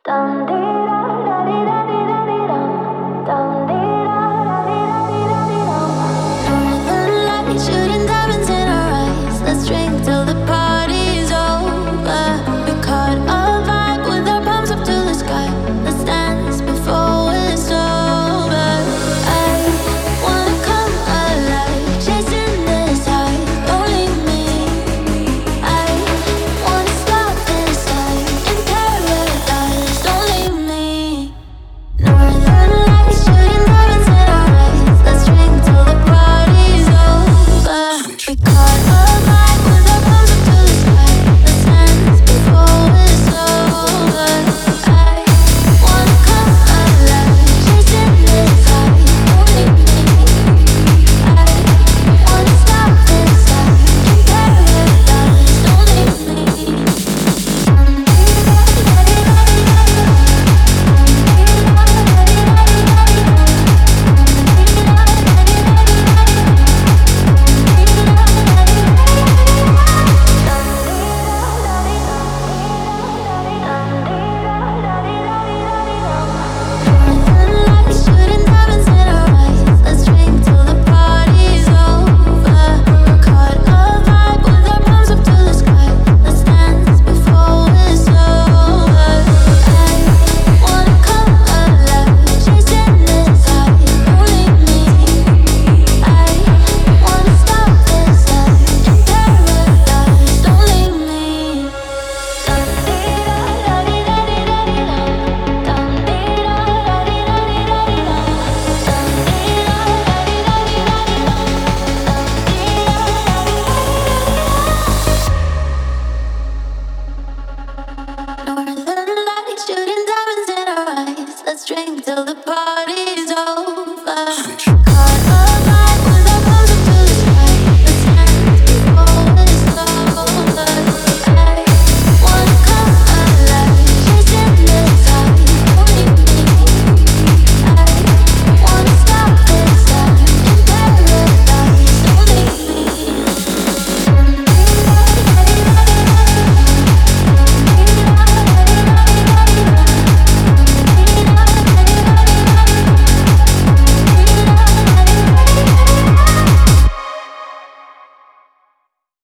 Shooting diamonds in our eyes. Let's drink till the party's over. We caught a vibe with our palms up to the sky. Let's dance before it's over. I wanna come alive, chasing this high. Only me. I wanna stop this night in paradise. Only me. Northern lights, shooting diamonds in our eyes. Let's drink till the party's over. We caught a vibe with our palms up to the sky. Let's dance before it's over. I wanna come alive, chasing this high. Only me. I wanna stop this night in paradise. Only me. Shooting diamonds in our eyes. Let's drink till the party's over. Caught a vibe with our palms up to the sky. Let's dance before it's over. I wanna come alive, chasing this high. Only me. I wanna stop this night in paradise. Only me. Northern lights, shooting diamonds in our eyes. Let's drink till the